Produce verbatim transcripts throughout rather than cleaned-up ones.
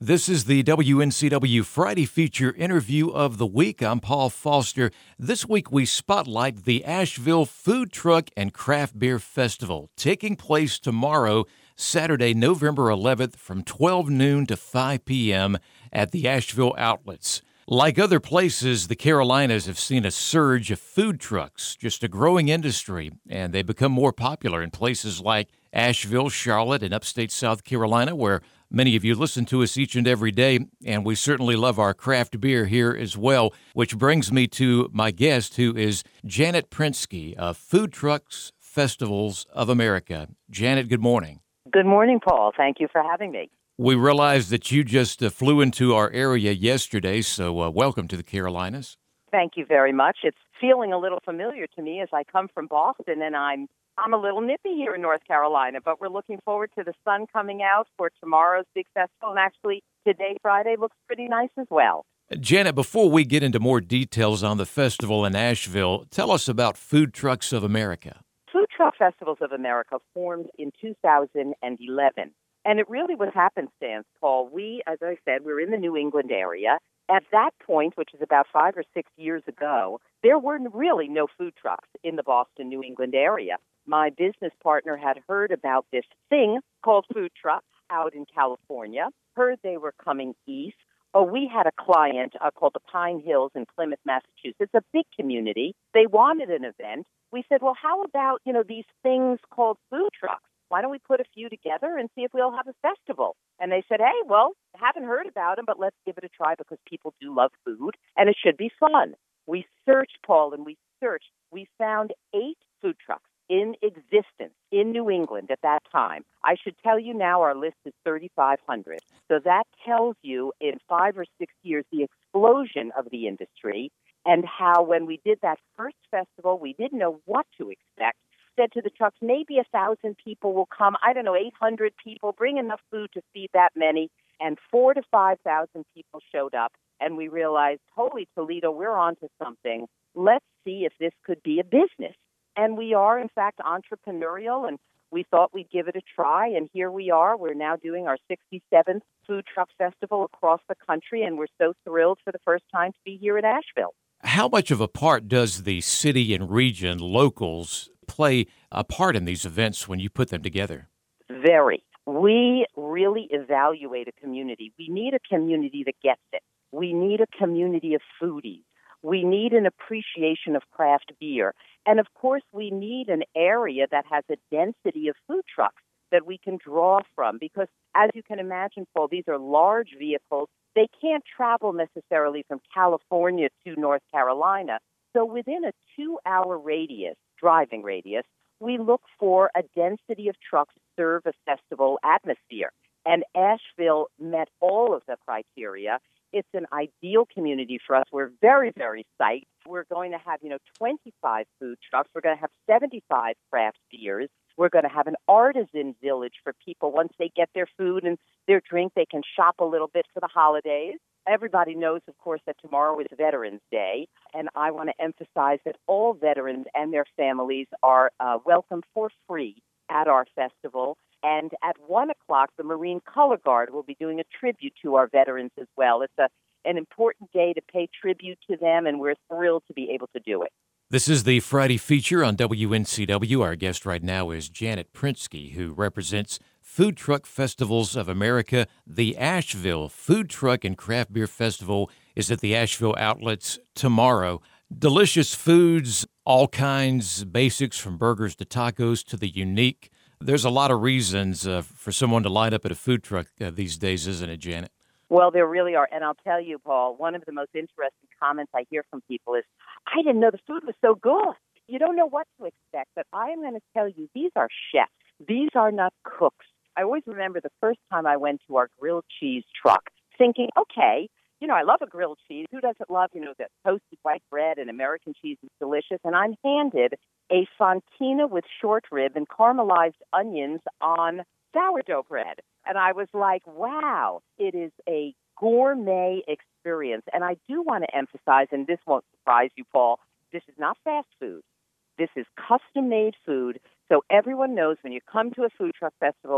This is the W N C W Friday Feature Interview of the Week. I'm Paul Foster. This week we spotlight the Asheville Food Truck and Craft Beer Festival, taking place tomorrow, Saturday, November eleventh, from twelve noon to five p.m. at the Asheville Outlets. Like other places, the Carolinas have seen a surge of food trucks, just a growing industry, and they become more popular in places like Asheville, Charlotte, and upstate South Carolina, where many of you listen to us each and every day, and we certainly love our craft beer here as well, which brings me to my guest, who is Janet Prinsky of Food Trucks Festivals of America. Janet, good morning. Good morning, Paul. Thank you for having me. We realized that you just uh, flew into our area yesterday, so uh, welcome to the Carolinas. Thank you very much. It's feeling a little familiar to me as I come from Boston, and I'm I'm a little nippy here in North Carolina, but we're looking forward to the sun coming out for tomorrow's big festival, and actually today, Friday, looks pretty nice as well. Janet, before we get into more details on the festival in Asheville, tell us about Food Trucks of America. Food Truck Festivals of America formed in two thousand eleven. And it really was happenstance, Paul. We, as I said, we're in the New England area. At that point, which is about five or six years ago, there were really no food trucks in the Boston, New England area. My business partner had heard about this thing called food trucks out in California, heard they were coming east. Oh, we had a client uh, called the Pine Hills in Plymouth, Massachusetts, a big community. They wanted an event. We said, well, how about, you know, these things called food trucks? Why don't we put a few together and see if we'll have a festival? And they said, hey, well, haven't heard about them, but let's give it a try because people do love food, and it should be fun. We searched, Paul, and we searched. We found eight food trucks in existence in New England at that time. I should tell you now our list is thirty-five hundred. So that tells you in five or six years the explosion of the industry and how when we did that first festival, we didn't know what to expect. Said to the trucks, maybe a thousand people will come. I don't know, eight hundred people. Bring enough food to feed that many. And four to five thousand people showed up. And we realized, holy Toledo, we're on to something. Let's see if this could be a business. And we are, in fact, entrepreneurial. And we thought we'd give it a try. And here we are. We're now doing our sixty-seventh Food Truck Festival across the country. And we're so thrilled for the first time to be here in Asheville. How much of a part does the city and region locals play a part in these events when you put them together? Very. We really evaluate a community. We need a community that gets it. We need a community of foodies. We need an appreciation of craft beer. And of course, we need an area that has a density of food trucks that we can draw from. Because as you can imagine, Paul, these are large vehicles. They can't travel necessarily from California to North Carolina. So within a two-hour radius, driving radius, we look for a density of trucks to serve a festival atmosphere. And Asheville met all of the criteria. It's an ideal community for us. We're very, very psyched. We're going to have, you know, twenty-five food trucks. We're going to have seventy-five craft beers. We're going to have an artisan village for people. Once they get their food and their drink, they can shop a little bit for the holidays. Everybody knows, of course, that tomorrow is Veterans Day, and I want to emphasize that all veterans and their families are uh, welcome for free at our festival. And at one o'clock, the Marine Color Guard will be doing a tribute to our veterans as well. It's a, an important day to pay tribute to them, and we're thrilled to be able to do it. This is the Friday Feature on W N C W. Our guest right now is Janet Prinsky, who represents Food Truck Festivals of America. The Asheville Food Truck and Craft Beer Festival is at the Asheville Outlets tomorrow. Delicious foods, all kinds, basics from burgers to tacos to the unique. There's a lot of reasons uh, for someone to line up at a food truck uh, these days, isn't it, Janet? Well, there really are. And I'll tell you, Paul, one of the most interesting comments I hear from people is, I didn't know the food was so good. You don't know what to expect, but I am going to tell you, these are chefs. These are not cooks. I always remember the first time I went to our grilled cheese truck thinking, okay, you know, I love a grilled cheese. Who doesn't love, you know, the toasted white bread and American cheese is delicious. And I'm handed a fontina with short rib and caramelized onions on sourdough bread. And I was like, wow, it is a gourmet experience. And I do want to emphasize, and this won't surprise you, Paul, this is not fast food. This is custom-made food. So everyone knows when you come to a food truck festival,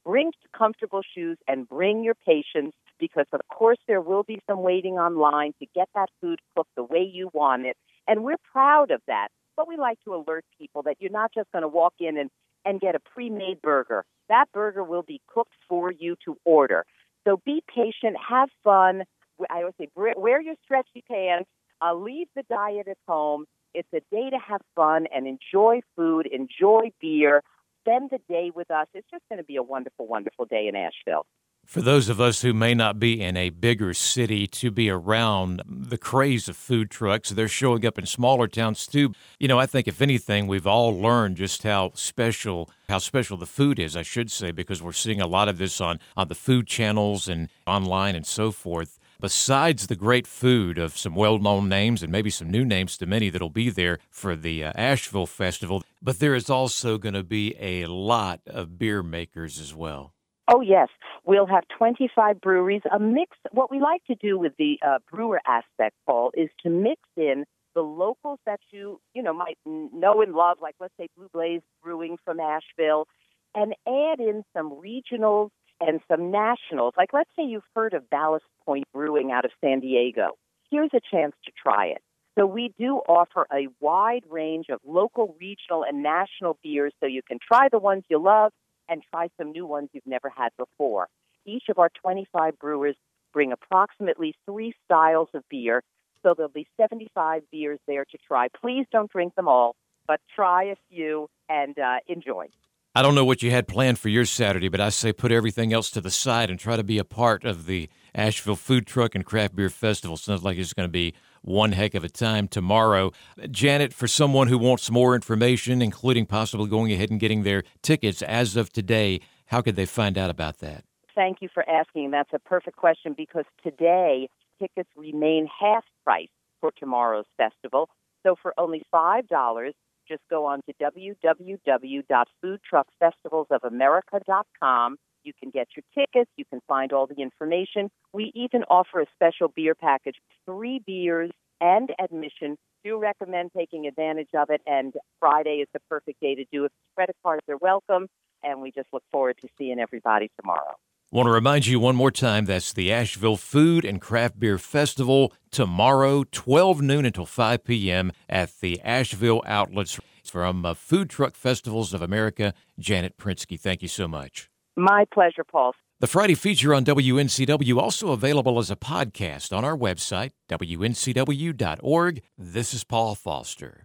Bring comfortable shoes and bring your patience because, of course, there will be some waiting online to get that food cooked the way you want it. And we're proud of that. But we like to alert people that you're not just going to walk in and, and get a pre-made burger. That burger will be cooked for you to order. So be patient, have fun. I always say, wear your stretchy pants, uh, leave the diet at home. It's a day to have fun and enjoy food, enjoy beer, spend the day with us. It's just going to be a wonderful, wonderful day in Asheville. For those of us who may not be in a bigger city to be around the craze of food trucks, they're showing up in smaller towns too. You know, I think if anything, we've all learned just how special, how special the food is, I should say, because we're seeing a lot of this on, on the food channels and online and so forth. Besides the great food of some well-known names and maybe some new names to many that'll be there for the uh, Asheville Festival, but there is also going to be a lot of beer makers as well. Oh, yes. We'll have twenty-five breweries, a mix. What we like to do with the uh, brewer aspect, Paul, is to mix in the locals that you, you know, might know and love, like let's say Blue Blaze Brewing from Asheville, and add in some regionals and some nationals. Like let's say you've heard of Ballast Point Brewing out of San Diego. Here's a chance to try it. So we do offer a wide range of local, regional, and national beers so you can try the ones you love and try some new ones you've never had before. Each of our twenty-five brewers bring approximately three styles of beer, so there'll be seventy-five beers there to try. Please don't drink them all, but try a few and uh, enjoy. I don't know what you had planned for your Saturday, but I say put everything else to the side and try to be a part of the Asheville Food Truck and Craft Beer Festival. Sounds like it's going to be one heck of a time tomorrow. Janet, for someone who wants more information, including possibly going ahead and getting their tickets as of today, how could they find out about that? Thank you for asking. That's a perfect question because today tickets remain half price for tomorrow's festival. So for only five dollars, just go on to w w w dot food truck festivals of america dot com. You can get your tickets. You can find all the information. We even offer a special beer package, three beers and admission. Do recommend taking advantage of it, and Friday is the perfect day to do it. Credit cards are welcome, and we just look forward to seeing everybody tomorrow. Want to remind you one more time, that's the Asheville Food and Craft Beer Festival tomorrow, twelve noon until five p.m. at the Asheville Outlets. From uh, Food Truck Festivals of America, Janet Prinsky, thank you so much. My pleasure, Paul. The Friday feature on W N C W also available as a podcast on our website, W N C W dot org. This is Paul Foster.